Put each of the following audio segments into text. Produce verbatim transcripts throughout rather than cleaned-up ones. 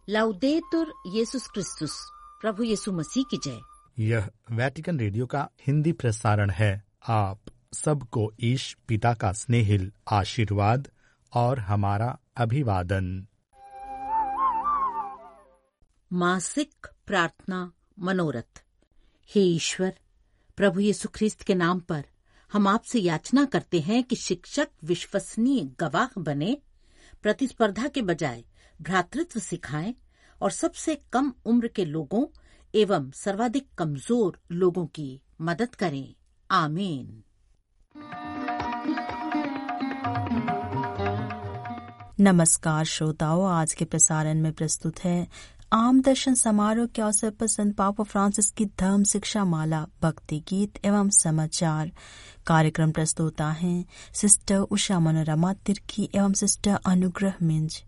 लाउदेतुर येसुस क्रिस्तुस, प्रभु यीशु मसीह की जय। यह वेटिकन रेडियो का हिंदी प्रसारण है। आप सबको ईश पिता का स्नेहिल आशीर्वाद और हमारा अभिवादन। मासिक प्रार्थना मनोरथ। हे ईश्वर, प्रभु यीशु ख्रिस्त के नाम पर हम आपसे याचना करते हैं कि शिक्षक विश्वसनीय गवाह बने, प्रतिस्पर्धा के बजाय भ्रातृत्व सिखाएं और सबसे कम उम्र के लोगों एवं सर्वाधिक कमजोर लोगों की मदद करें। आमीन। नमस्कार श्रोताओं, आज के प्रसारण में प्रस्तुत है आम दर्शन समारोह के अवसर पर संत पापा फ्रांसिस की धर्म शिक्षा माला, भक्ति गीत एवं समाचार। कार्यक्रम प्रस्तुता हैं सिस्टर उषा मनोरमा तिर्की एवं सिस्टर अनुग्रह मिंज।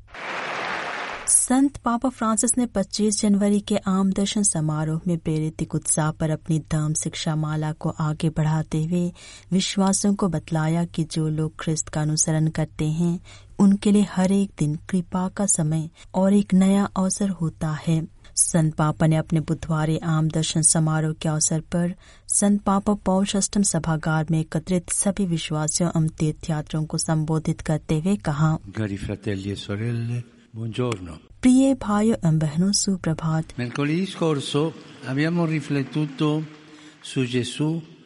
संत पापा फ्रांसिस ने पच्चीस जनवरी के आम दर्शन समारोह में प्रेरित उत्साह पर अपनी धर्म शिक्षा माला को आगे बढ़ाते हुए विश्वासियों को बतलाया कि जो लोग ख्रिस्त का अनुसरण करते हैं उनके लिए हर एक दिन कृपा का समय और एक नया अवसर होता है। संत पापा ने अपने बुधवार आम दर्शन समारोह के अवसर पर संत पापा पौल अष्टम सभागार में एकत्रित सभी विश्वासियों एवं तीर्थयात्रियों को संबोधित करते हुए कहा, Buongiorno. प्रिय भाइयों एवं बहनों, सुप्रभात। Mercoledì scorso abbiamo riflettuto su Gesù,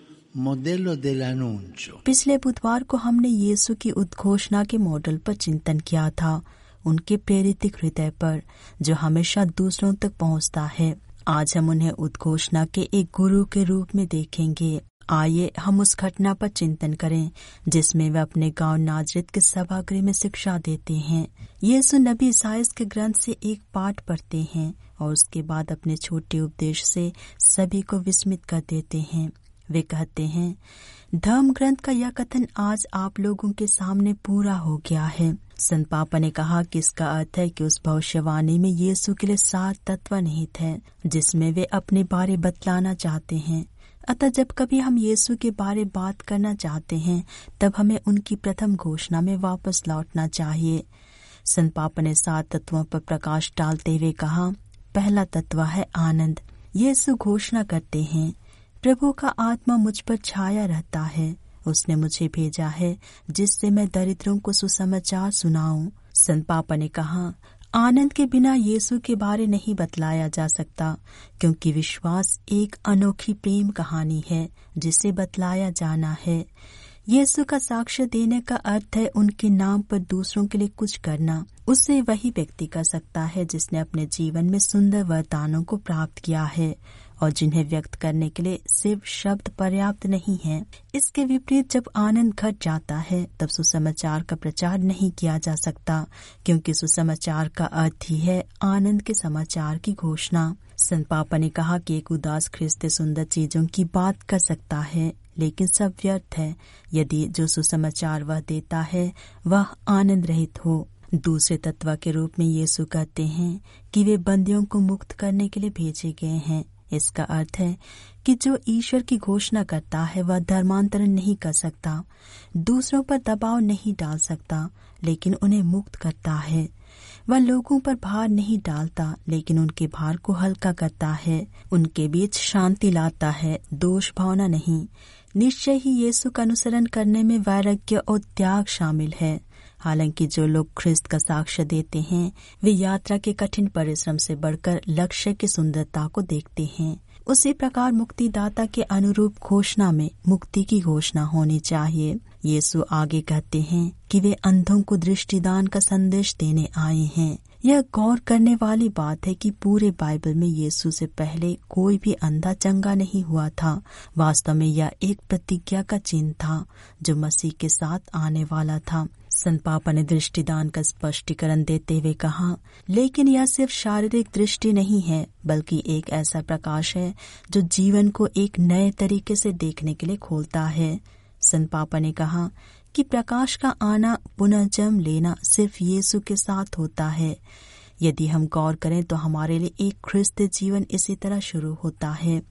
modello dell'annuncio. पिछले बुधवार को हमने यीशु की उद्घोषणा के मॉडल पर चिंतन किया था, उनके प्रेरित हृदय पर जो हमेशा दूसरों तक पहुंचता है। आज हम उन्हें उद्घोषणा के एक गुरु के रूप में देखेंगे। आइए हम उस घटना पर चिंतन करें जिसमें वे अपने गांव नाजरेत के सभागृह में शिक्षा देते हैं। यीशु नबी ईसाइयाह के ग्रंथ से एक पाठ पढ़ते हैं और उसके बाद अपने छोटे उपदेश से सभी को विस्मित कर देते हैं। वे कहते हैं, धर्म ग्रंथ का यह कथन आज आप लोगों के सामने पूरा हो गया है। संत पापा ने कहा कि इसका अर्थ है कि उस भविष्यवाणी में यीशु के लिए सात तत्व निहित है जिसमें वे अपने बारे बतलाना चाहते हैं। अतः जब कभी हम यीशु के बारे बात करना चाहते हैं तब हमें उनकी प्रथम घोषणा में वापस लौटना चाहिए। संत पापा ने सात तत्वों पर प्रकाश डालते हुए कहा, पहला तत्व है आनंद। यीशु घोषणा करते हैं, प्रभु का आत्मा मुझ पर छाया रहता है, उसने मुझे भेजा है जिससे मैं दरिद्रों को सुसमाचार सुनाऊं। संत पापा ने कहा, आनंद के बिना यीशु के बारे नहीं बतलाया जा सकता, क्योंकि विश्वास एक अनोखी प्रेम कहानी है जिसे बतलाया जाना है। यीशु का साक्ष्य देने का अर्थ है उनके नाम पर दूसरों के लिए कुछ करना। उससे वही व्यक्ति कर सकता है जिसने अपने जीवन में सुंदर वरदानों को प्राप्त किया है और जिन्हें व्यक्त करने के लिए सिर्फ शब्द पर्याप्त नहीं है। इसके विपरीत जब आनंद घट जाता है तब सुसमाचार का प्रचार नहीं किया जा सकता, क्योंकि सुसमाचार का अर्थ ही है आनंद के समाचार की घोषणा। संत पापा ने कहा कि एक उदास ख्रिस्त सुंदर चीजों की बात कर सकता है, लेकिन सब व्यर्थ है यदि जो सुसमाचार वह देता है वह आनंद रहित हो। दूसरे तत्व के रूप में यीशु कहते हैं कि वे बंदियों को मुक्त करने के लिए भेजे गए हैं। इसका अर्थ है कि जो ईश्वर की घोषणा करता है वह धर्मांतरण नहीं कर सकता, दूसरों पर दबाव नहीं डाल सकता, लेकिन उन्हें मुक्त करता है। वह लोगों पर भार नहीं डालता, लेकिन उनके भार को हल्का करता है, उनके बीच शांति लाता है, दोष भावना नहीं। निश्चय ही यीशु का अनुसरण करने में वैराग्य और त्याग शामिल है। हालांकि जो लोग ख्रिस्त का साक्ष्य देते हैं वे यात्रा के कठिन परिश्रम से बढ़कर लक्ष्य की सुंदरता को देखते हैं। उसी प्रकार मुक्तिदाता के अनुरूप घोषणा में मुक्ति की घोषणा होनी चाहिए। यीशु आगे कहते हैं कि वे अंधों को दृष्टिदान का संदेश देने आए हैं। यह गौर करने वाली बात है कि पूरे बाइबल में यीशु से पहले कोई भी अंधा चंगा नहीं हुआ था। वास्तव में यह एक प्रतिज्ञा का चिन्ह था जो मसीह के साथ आने वाला था। संत पापा ने दृष्टिदान का स्पष्टीकरण देते हुए कहा, लेकिन यह सिर्फ शारीरिक दृष्टि नहीं है, बल्कि एक ऐसा प्रकाश है जो जीवन को एक नए तरीके से देखने के लिए खोलता है। संत पापा ने कहा कि प्रकाश का आना, पुनर्जन्म लेना सिर्फ यीशु के साथ होता है। यदि हम गौर करें तो हमारे लिए एक ख्रिस्त जीवन इसी तरह शुरू होता है।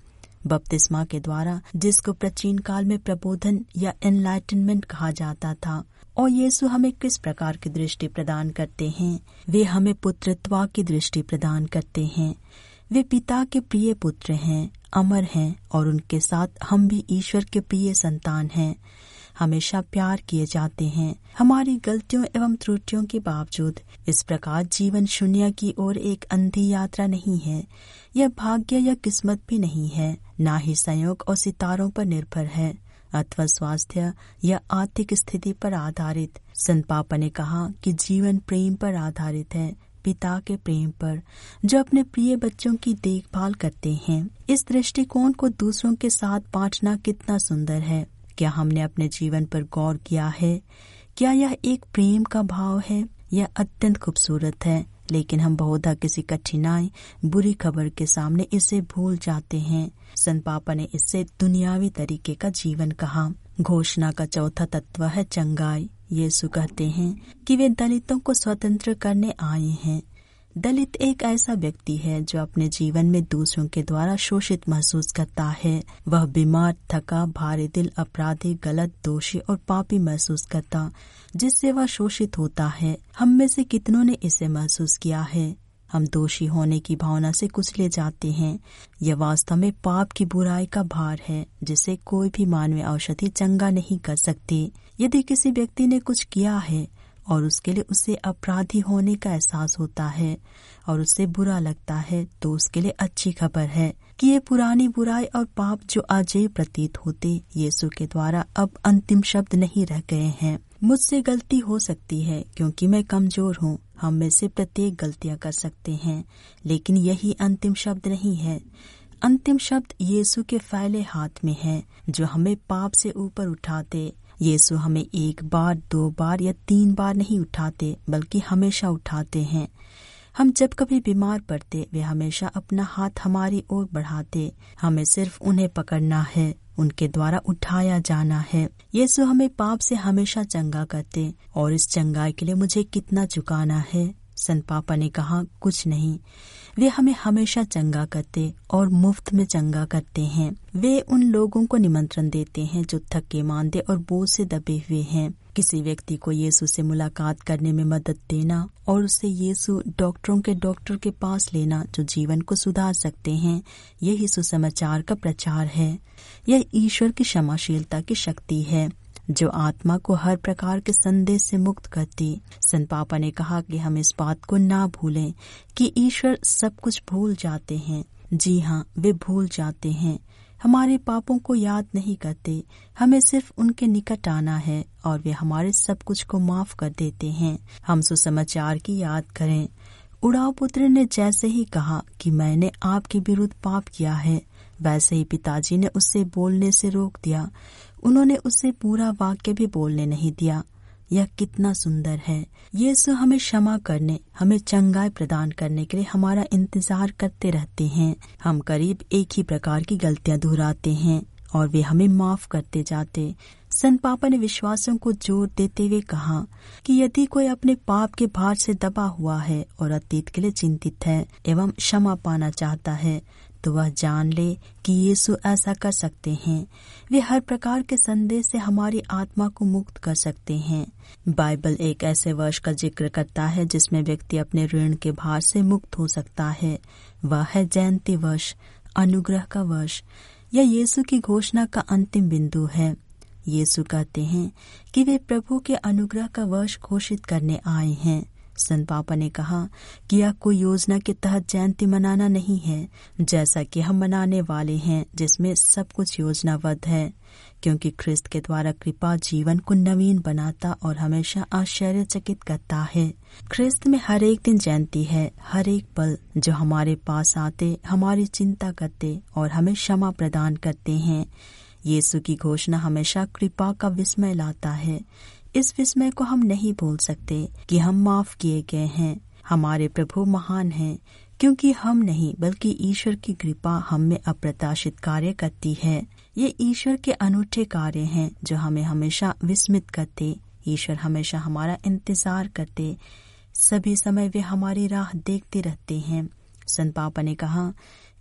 बपतिस्मा के द्वारा, जिसको प्राचीन काल में प्रबोधन या एनलाइटनमेंट कहा जाता था। और यीशु हमें किस प्रकार की दृष्टि प्रदान करते हैं? वे हमें पुत्रत्व की दृष्टि प्रदान करते हैं। वे पिता के प्रिय पुत्र हैं, अमर हैं, और उनके साथ हम भी ईश्वर के प्रिय संतान हैं। हमेशा प्यार किए जाते हैं। हमारी गलतियों एवं त्रुटियों के बावजूद इस प्रकार जीवन शून्य की ओर एक अंधी यात्रा नहीं है। यह भाग्य या किस्मत भी नहीं है, ना ही संयोग और सितारों पर निर्भर है अथवा स्वास्थ्य या आर्थिक स्थिति पर आधारित। संत पापा ने कहा कि जीवन प्रेम पर आधारित है, पिता के प्रेम पर, जो अपने प्रिय बच्चों की देखभाल करते हैं। इस दृष्टिकोण को दूसरों के साथ बांटना कितना सुंदर है। क्या हमने अपने जीवन पर गौर किया है? क्या यह एक प्रेम का भाव है? यह अत्यंत खूबसूरत है, लेकिन हम बहुधा किसी कठिनाई, बुरी खबर के सामने इसे भूल जाते हैं। संत पापा ने इससे दुनियावी तरीके का जीवन कहा। घोषणा का चौथा तत्व है चंगाई। यीशु कहते हैं कि वे दलितों को स्वतंत्र करने आए हैं। दलित एक ऐसा व्यक्ति है जो अपने जीवन में दूसरों के द्वारा शोषित महसूस करता है। वह बीमार, थका, भारी दिल, अपराधी, गलत, दोषी और पापी महसूस करता, जिससे वह शोषित होता है। हम में से कितनों ने इसे महसूस किया है? हम दोषी होने की भावना से कुचले जाते हैं। यह वास्तव में पाप की बुराई का भार है, जिसे कोई भी मानवीय औषधि चंगा नहीं कर सकती। यदि किसी व्यक्ति ने कुछ किया है और उसके लिए उसे अपराधी होने का एहसास होता है और उससे बुरा लगता है, तो उसके लिए अच्छी खबर है कि ये पुरानी बुराई और पाप जो अजय प्रतीत होते, यीशु के द्वारा अब अंतिम शब्द नहीं रह गए हैं। मुझसे गलती हो सकती है क्योंकि मैं कमजोर हूँ। हम में से प्रत्येक गलतियाँ कर सकते हैं, लेकिन यही अंतिम शब्द नहीं है। अंतिम शब्द यीशु के फैले हाथ में है, जो हमें पाप से ऊपर उठाते। यीशु हमें एक बार, दो बार या तीन बार नहीं उठाते, बल्कि हमेशा उठाते हैं। हम जब कभी बीमार पड़ते, वे हमेशा अपना हाथ हमारी ओर बढ़ाते। हमें सिर्फ उन्हें पकड़ना है, उनके द्वारा उठाया जाना है। यीशु हमें पाप से हमेशा चंगा करते, और इस चंगाई के लिए मुझे कितना चुकाना है? संत पापा ने कहा, कुछ नहीं। वे हमें हमेशा चंगा करते और मुफ्त में चंगा करते हैं। वे उन लोगों को निमंत्रण देते हैं जो थके मांदे और बोझ से दबे हुए हैं। किसी व्यक्ति को यीशु से मुलाकात करने में मदद देना और उसे यीशु डॉक्टरों के डॉक्टर के पास लेना, जो जीवन को सुधार सकते हैं, यही सुसमाचार का प्रचार है। यह ईश्वर की क्षमाशीलता की शक्ति है, जो आत्मा को हर प्रकार के संदेश से मुक्त करती। संत पापा ने कहा कि हम इस बात को ना भूलें कि ईश्वर सब कुछ भूल जाते हैं। जी हाँ, वे भूल जाते हैं। हमारे पापों को याद नहीं करते। हमें सिर्फ उनके निकट आना है और वे हमारे सब कुछ को माफ कर देते हैं। हम सुसमाचार की याद करें। उड़ाव पुत्र ने जैसे ही कहा कि मैंने आपके विरुद्ध पाप किया है, वैसे ही पिताजी ने उससे बोलने से रोक दिया। उन्होंने उसे पूरा वाक्य भी बोलने नहीं दिया। यह कितना सुंदर है। यीशु हमें क्षमा करने, हमें चंगाई प्रदान करने के लिए हमारा इंतजार करते रहते हैं। हम करीब एक ही प्रकार की गलतियां दोहराते हैं और वे हमें माफ करते जाते। संत पापा ने विश्वासियों को जोर देते हुए कहा कि यदि कोई अपने पाप के भार से दबा हुआ है और अतीत के लिए चिंतित है एवं क्षमा पाना चाहता है, तो वह जान ले कि यीशु ऐसा कर सकते हैं। वे हर प्रकार के संदेश से हमारी आत्मा को मुक्त कर सकते हैं। बाइबल एक ऐसे वर्ष का जिक्र करता है जिसमें व्यक्ति अपने ऋण के भार से मुक्त हो सकता है। वह है जयंती वर्ष, अनुग्रह का वर्ष। यह यीशु की घोषणा का अंतिम बिंदु है। यीशु कहते हैं कि वे प्रभु के अनुग्रह का वर्ष घोषित करने आए हैं। संत पापा ने कहा कि यह कोई योजना के तहत जयंती मनाना नहीं है, जैसा कि हम मनाने वाले हैं, जिसमें सब कुछ योजनाबद्ध है, क्योंकि ख्रिस्त के द्वारा कृपा जीवन को नवीन बनाता और हमेशा आश्चर्यचकित करता है। ख्रिस्त में हर एक दिन जयंती है, हर एक पल जो हमारे पास आते, हमारी चिंता करते और हमें क्षमा प्रदान करते हैं। यीशु की घोषणा हमेशा कृपा का विस्मय लाता है। इस विस्मय को हम नहीं भूल सकते कि हम माफ किए गए हैं। हमारे प्रभु महान हैं, क्योंकि हम नहीं बल्कि ईश्वर की कृपा हम में अप्रत्याशित कार्य करती है। ये ईश्वर के अनूठे कार्य हैं जो हमें हमेशा विस्मित करते। ईश्वर हमेशा हमारा इंतजार करते, सभी समय वे हमारी राह देखते रहते हैं। संत पापा ने कहा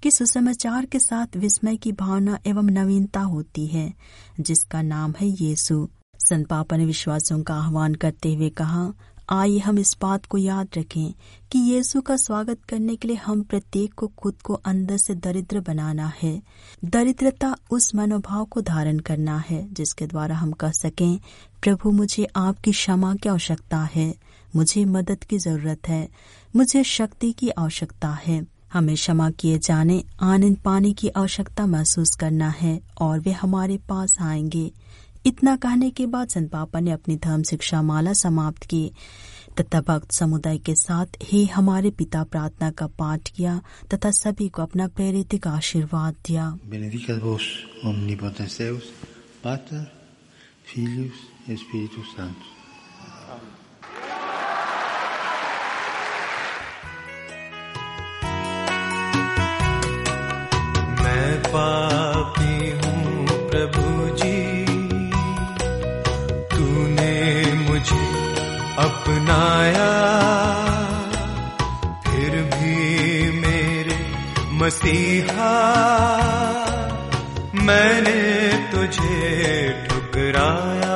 कि सुसमाचार के साथ विस्मय की भावना एवं नवीनता होती है, जिसका नाम है यीशु। संत पापा ने विश्वासियों का आह्वान करते हुए कहा, आइए हम इस बात को याद रखें कि यीशु का स्वागत करने के लिए हम प्रत्येक को खुद को अंदर से दरिद्र बनाना है। दरिद्रता उस मनोभाव को धारण करना है जिसके द्वारा हम कह सकें, प्रभु मुझे आपकी क्षमा की आवश्यकता है, मुझे मदद की जरूरत है, मुझे शक्ति की आवश्यकता है। हमें क्षमा किए जाने, आनंद पाने की आवश्यकता महसूस करना है और वे हमारे पास आएंगे। इतना कहने के बाद संत पापा ने अपनी धर्म शिक्षा माला समाप्त की तथा भक्त समुदाय के साथ हे हमारे पिता प्रार्थना का पाठ किया तथा सभी को अपना प्रेरित आशीर्वाद दिया। Benedicat vos omnipotens Deus, Pater, Filius et Spiritus Sanctus. मैं पापी हूँ प्रभु जी, अपनाया फिर भी मेरे मसीहा, मैंने तुझे ठुकराया,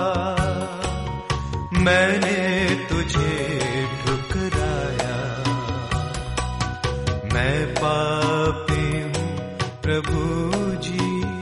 मैंने तुझे ठुकराया। मैं पापी हूँ प्रभु जी।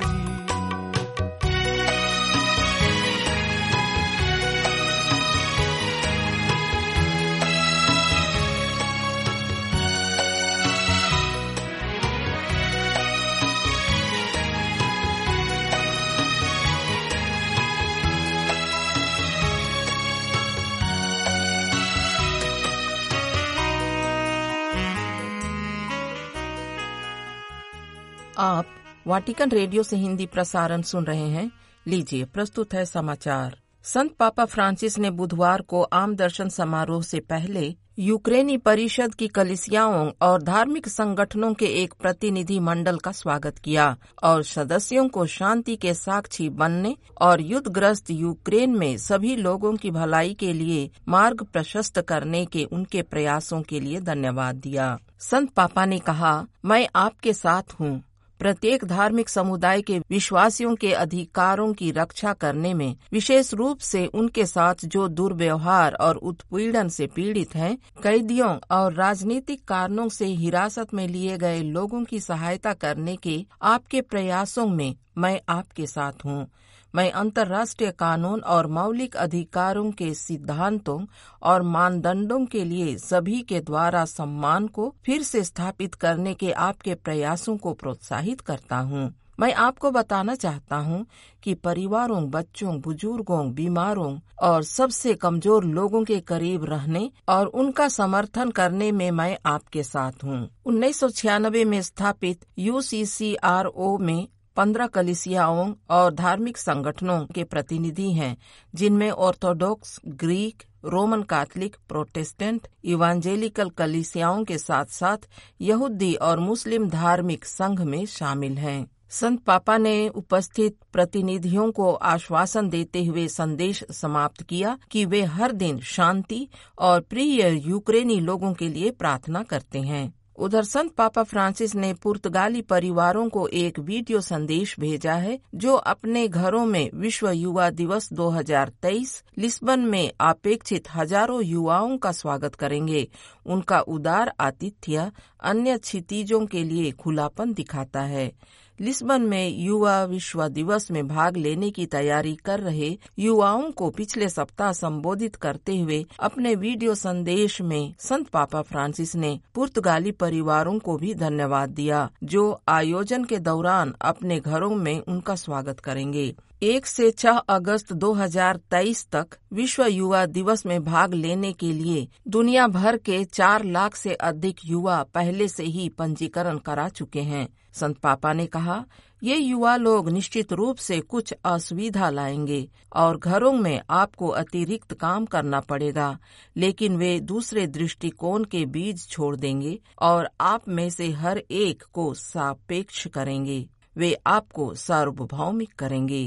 आप वाटिकन रेडियो से हिंदी प्रसारण सुन रहे हैं। लीजिए प्रस्तुत है समाचार। संत पापा फ्रांसिस ने बुधवार को आम दर्शन समारोह से पहले यूक्रेनी परिषद की कलीसियाओं और धार्मिक संगठनों के एक प्रतिनिधि मंडल का स्वागत किया और सदस्यों को शांति के साक्षी बनने और युद्धग्रस्त यूक्रेन में सभी लोगों की भलाई के लिए मार्ग प्रशस्त करने के उनके प्रयासों के लिए धन्यवाद दिया। संत पापा ने कहा, मैं आपके साथ हूँ। प्रत्येक धार्मिक समुदाय के विश्वासियों के अधिकारों की रक्षा करने में, विशेष रूप से उनके साथ जो दुर्व्यवहार और उत्पीड़न से पीड़ित हैं, कैदियों और राजनीतिक कारणों से हिरासत में लिए गए लोगों की सहायता करने के आपके प्रयासों में मैं आपके साथ हूँ। मैं अंतर्राष्ट्रीय कानून और मौलिक अधिकारों के सिद्धांतों और मानदंडों के लिए सभी के द्वारा सम्मान को फिर से स्थापित करने के आपके प्रयासों को प्रोत्साहित करता हूँ। मैं आपको बताना चाहता हूँ कि परिवारों, बच्चों, बुजुर्गों, बीमारों और सबसे कमजोर लोगों के करीब रहने और उनका समर्थन करने में मैं आपके साथ हूँ। उन्नीस सौ छियानबे में स्थापित you see C R O में पंद्रह कलीसियाओं और धार्मिक संगठनों के प्रतिनिधि हैं, जिनमें Orthodox, Greek, Roman Catholic, Protestant, Evangelical कलीसियाओं के साथ साथ यहूदी और मुस्लिम धार्मिक संघ में शामिल हैं। संत पापा ने उपस्थित प्रतिनिधियों को आश्वासन देते हुए संदेश समाप्त किया कि वे हर दिन शांति और प्रिय यूक्रेनी लोगों के लिए प्रार्थना करते हैं। उधर संत पापा फ्रांसिस ने पुर्तगाली परिवारों को एक वीडियो संदेश भेजा है, जो अपने घरों में विश्व युवा दिवस दो हज़ार तेईस लिस्बन में अपेक्षित हजारों युवाओं का स्वागत करेंगे। उनका उदार आतिथ्य अन्य क्षितिजों के लिए खुलापन दिखाता है। लिस्बन में युवा विश्व दिवस में भाग लेने की तैयारी कर रहे युवाओं को पिछले सप्ताह संबोधित करते हुए अपने वीडियो संदेश में संत पापा फ्रांसिस ने पुर्तगाली परिवारों को भी धन्यवाद दिया, जो आयोजन के दौरान अपने घरों में उनका स्वागत करेंगे। एक से छह अगस्त दो हज़ार तेईस तक विश्व युवा दिवस में भाग लेने के लिए दुनिया भर के चार लाख से अधिक युवा पहले से ही पंजीकरण करा चुके हैं। संत पापा ने कहा, ये युवा लोग निश्चित रूप से कुछ असुविधा लाएंगे और घरों में आपको अतिरिक्त काम करना पड़ेगा, लेकिन वे दूसरे दृष्टिकोण के बीज छोड़ देंगे और आप में से हर एक को सापेक्ष करेंगे। वे आपको सार्वभौमिक करेंगे।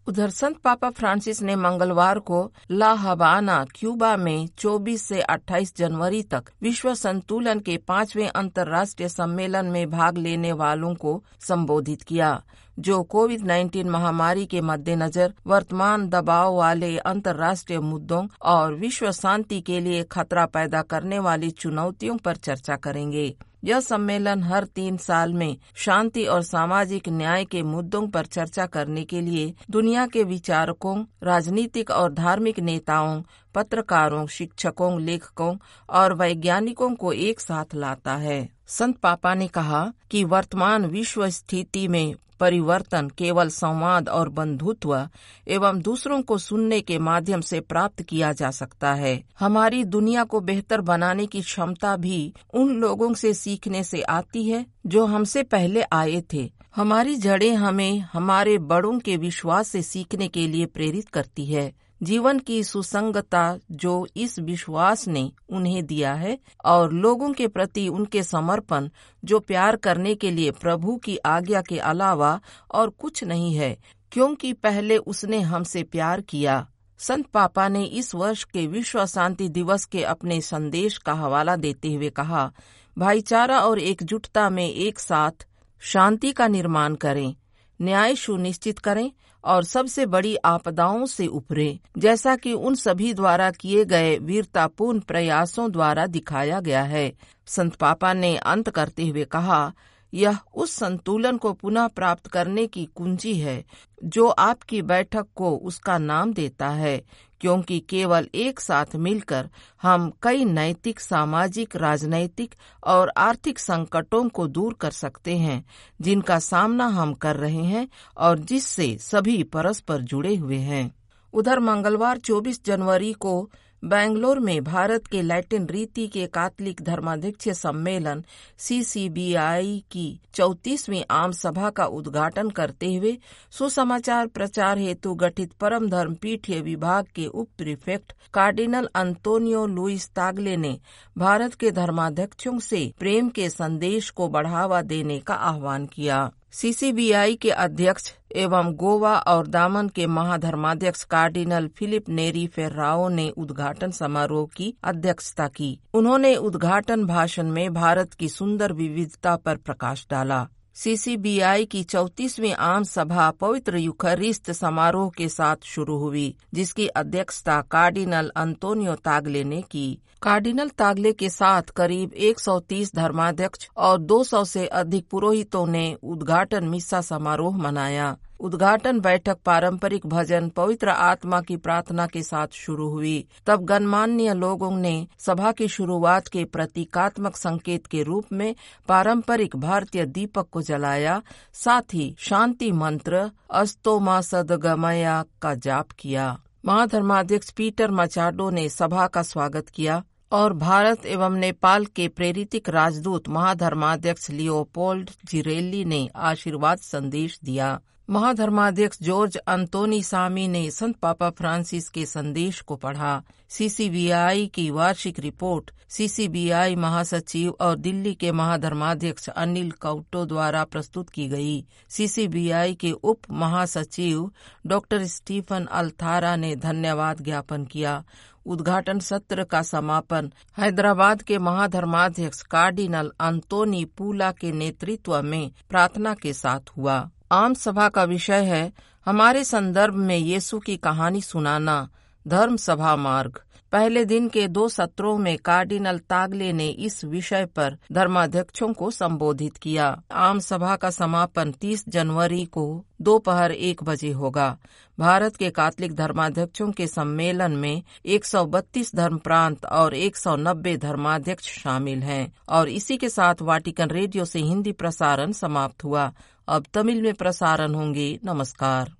उधर संत पापा फ्रांसिस ने मंगलवार को ला हवाना क्यूबा में चौबीस से अट्ठाईस जनवरी तक विश्व संतुलन के पांचवें अंतर्राष्ट्रीय सम्मेलन में भाग लेने वालों को संबोधित किया, जो कोविड नाइन्टीन महामारी के मद्देनजर वर्तमान दबाव वाले अंतर्राष्ट्रीय मुद्दों और विश्व शांति के लिए खतरा पैदा करने वाली चुनौतियों पर चर्चा करेंगे। यह सम्मेलन हर तीन साल में शांति और सामाजिक न्याय के मुद्दों पर चर्चा करने के लिए दुनिया के विचारकों, राजनीतिक और धार्मिक नेताओं, पत्रकारों, शिक्षकों, लेखकों और वैज्ञानिकों को एक साथ लाता है। संत पापा ने कहा कि वर्तमान विश्व स्थिति में परिवर्तन केवल संवाद और बंधुत्व एवं दूसरों को सुनने के माध्यम से प्राप्त किया जा सकता है। हमारी दुनिया को बेहतर बनाने की क्षमता भी उन लोगों से सीखने से आती है जो हमसे पहले आए थे। हमारी जड़ें हमें हमारे बड़ों के विश्वास से सीखने के लिए प्रेरित करती है। जीवन की सुसंगता जो इस विश्वास ने उन्हें दिया है और लोगों के प्रति उनके समर्पण जो प्यार करने के लिए प्रभु की आज्ञा के अलावा और कुछ नहीं है, क्योंकि पहले उसने हमसे प्यार किया। संत पापा ने इस वर्ष के विश्व शांति दिवस के अपने संदेश का हवाला देते हुए कहा, भाईचारा और एकजुटता में एक साथ शांति का निर्माण करें, न्याय सुनिश्चित करें और सबसे बड़ी आपदाओं से उभरें, जैसा कि उन सभी द्वारा किए गए वीरतापूर्ण प्रयासों द्वारा दिखाया गया है। संत पापा ने अंत करते हुए कहा, यह उस संतुलन को पुनः प्राप्त करने की कुंजी है जो आपकी बैठक को उसका नाम देता है, क्योंकि केवल एक साथ मिलकर हम कई नैतिक, सामाजिक, राजनैतिक और आर्थिक संकटों को दूर कर सकते हैं जिनका सामना हम कर रहे हैं और जिससे सभी परस्पर जुड़े हुए हैं। उधर मंगलवार चौबीस जनवरी को बेंगलोर में भारत के लैटिन रीति के कैथोलिक धर्माध्यक्षीय सम्मेलन सी सी बी आई की चौंतीसवीं आम सभा का उद्घाटन करते हुए सुसमाचार प्रचार हेतु गठित परम धर्म पीठीय विभाग के उप prefect cardinal Antonio Luis Tagle ने भारत के धर्माध्यक्षों से प्रेम के संदेश को बढ़ावा देने का आह्वान किया। सी सी बी आई के अध्यक्ष एवं गोवा और दामन के महाधर्माध्यक्ष कार्डिनल फिलिप नेरी फेर्राओ ने उद्घाटन समारोह की अध्यक्षता की। उन्होंने उद्घाटन भाषण में भारत की सुंदर विविधता पर प्रकाश डाला। सी सी बी आई की चौंतीसवीं आम सभा पवित्र यूखरिस्त समारोह के साथ शुरू हुई, जिसकी अध्यक्षता कार्डिनल अंतोनियो तागले ने की। कार्डिनल तागले के साथ करीब एक सौ तीस धर्माध्यक्ष और दो सौ से अधिक पुरोहितों ने उद्घाटन मिस्सा समारोह मनाया। उद्घाटन बैठक पारंपरिक भजन पवित्र आत्मा की प्रार्थना के साथ शुरू हुई। तब गणमान्य लोगों ने सभा की शुरुआत के प्रतीकात्मक संकेत के रूप में पारंपरिक भारतीय दीपक को जलाया, साथ ही शांति मंत्र अस्तो मा सद्गमया का जाप किया। महाधर्माध्यक्ष पीटर मचाडो ने सभा का स्वागत किया और भारत एवं नेपाल के प्रेरितिक राजदूत महाधर्माध्यक्ष लियोपोल्ड जिरेली ने आशीर्वाद संदेश दिया। महाधर्माध्यक्ष जॉर्ज अंतोनी सामी ने संत पापा फ्रांसिस के संदेश को पढ़ा। सी सी बी आई की वार्षिक report C C B I महासचिव और दिल्ली के महाधर्माध्यक्ष अनिल कौटो द्वारा प्रस्तुत की गई। सी सी बी आई के उप महासचिव डॉक्टर स्टीफन अल्थारा ने धन्यवाद ज्ञापन किया। उद्घाटन सत्र का समापन हैदराबाद के महाधर्माध्यक्ष कार्डिनल अंतोनी पूला के नेतृत्व में प्रार्थना के साथ हुआ। आम सभा का विषय है हमारे संदर्भ में यीशु की कहानी सुनाना, धर्म सभा मार्ग। पहले दिन के दो सत्रों में कार्डिनल तागले ने इस विषय पर धर्माध्यक्षों को संबोधित किया। आम सभा का समापन तीस जनवरी को दोपहर एक बजे होगा। भारत के कैथोलिक धर्माध्यक्षों के सम्मेलन में एक सौ बत्तीस धर्म प्रांत और एक सौ नब्बे धर्माध्यक्ष शामिल हैं। और इसी के साथ वाटिकन रेडियो से हिंदी प्रसारण समाप्त हुआ। अब तमिल में प्रसारण होंगे। नमस्कार।